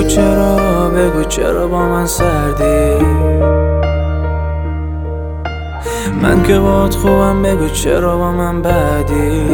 بگو چرا با من سردی. من که باهات خوبم، بگو چرا با من بدی.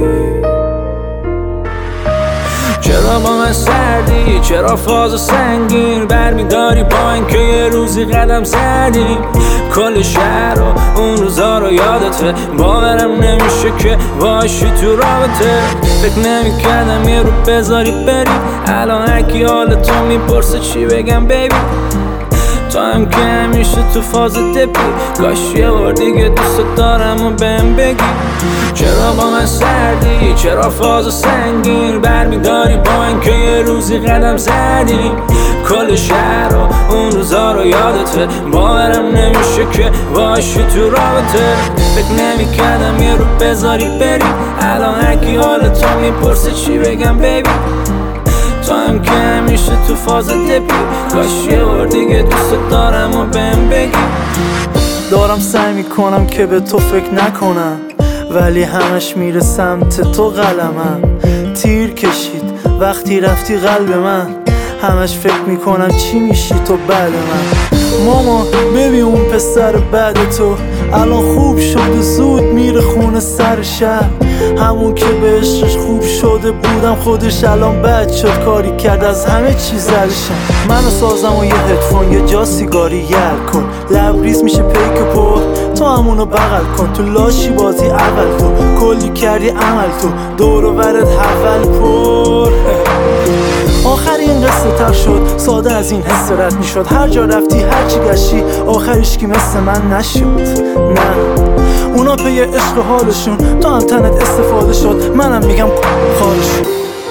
چرا با من سردی، چرا فاز سنگین برمیداری با اینکه یه روزی قدم زدیم. کل شهر و اون روزا رو یادته، باورم نمیشه که باشی تو رابطه. فکر نمیکردم یه رو بذاری بری، الان هرکی حالتو میپرسه چی بگم بیبی. تو هم که همیشه تو فاز دپی، کاش یه بار دیگه دوست دارم و بهم بگی. چرا با من سردی، چرا فاز سنگین برمیداری با اینکه یه روزی قدم زدیم. کل شهر و اون روزا رو یادته، باورم نمیشه که باشی تو رابطه. فکر نمیکردم یه رو بذاری بری، الان هرکی حالتو میپرسه چی بگم بیبی. تو هم که همیشه تو فاز دپی، کاش یه بار دیگه دوست دارم و بهم بگی. دارم سعی میکنم که به تو فکر نکنم، ولی همش میره سمت تو. قلمم تیر کشید وقتی رفتی قلب من، همش فکر میکنم چی میشی تو بعد من. ماما ببین اون پسر بعد تو الان خوب شده، زود میره خونه سر شهر. همون که به عشقش خوب شده بودم، خودش الان بد شد، کاری کرد از همه چیز زرشم. منو سازم و یه هدفون یه جا سیگاری یل کن، لبریز میشه پیک پر، تو همونو بغل کن. تو لاشی بازی اول تو کلی کردی عمل، تو دور و برت حول پر. آخر این قصه تر شد، ساده از این حس رد میشد. هر جا رفتی هر چی گشتی آخرش کی مثل من نشد. نه اونا پی عشق حالشون، تو هم تنت استفاده شد، منم میگم خالشون.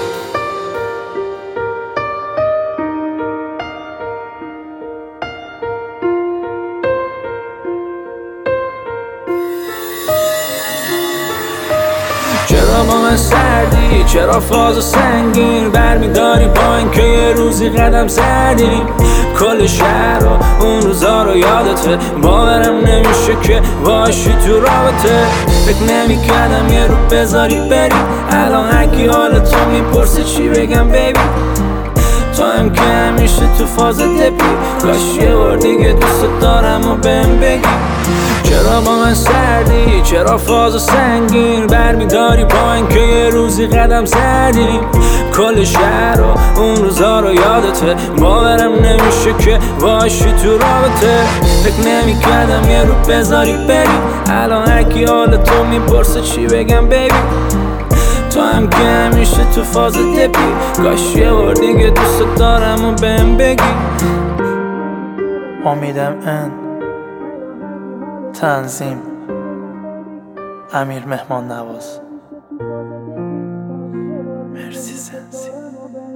چرا با من سردی، چرا فاز سنگین برمیداری با اینکه یه روزی قدم زدیم. کل شهر و اون روزا رو یادته، باورم نمیشه که باشی تو رابطه. فکر نمیکردم یه رو بذاری بری، الان هرکی حالتو میپرسه چی بگم بیبی. تو هم که همیشه تو فاز دپی، کاش یه بار دیگه دوست دارم و بهم بگی. چرا با من سردی، چرا فاز سنگین برمیداری با اینکه یه روزی قدم زدیم. کل شهر و اون روزا رو یادته، باورم نمیشه که باشی تو رابطه. فکر نمیکردم یه رو بذاری بری، الان هرکی حالتو میپرسه چی بگم بیبی. تو هم که همیشه تو فاز دپی، کاش یه بار دیگه دوست دارم و بهم بگی. امیدم ان تنظیم امیر مهمان نواز. مرسی سنسی.